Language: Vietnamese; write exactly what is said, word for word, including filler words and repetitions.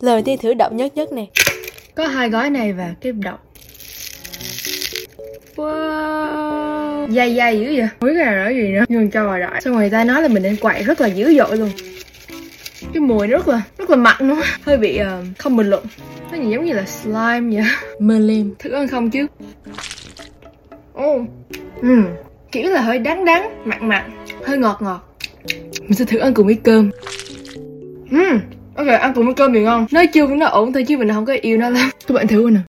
Lần đầu tiên thử đậu nhất nhất nè. Có hai gói này và cái đậu. Wow, dai dai dữ vậy. Không biết cái này là cái gì nữa, nhưng cho vào đại. Xong rồi người ta nói là mình nên quậy rất là dữ dội luôn. Cái mùi rất là rất là mặn luôn. Hơi bị uh, không bình luận. Nó nhìn giống như là slime vậy. Mơ lem. Thử ăn không chứ. Ồ, oh. uhm. Kiểu là hơi đắng đắng, mặn mặn, hơi ngọt ngọt. Mình sẽ thử ăn cùng với cơm. Uhm. Ok, ăn cùng với cơm thì ngon. Nói chung nó ổn thôi chứ mình không có yêu nó lắm. Các bạn thử nè.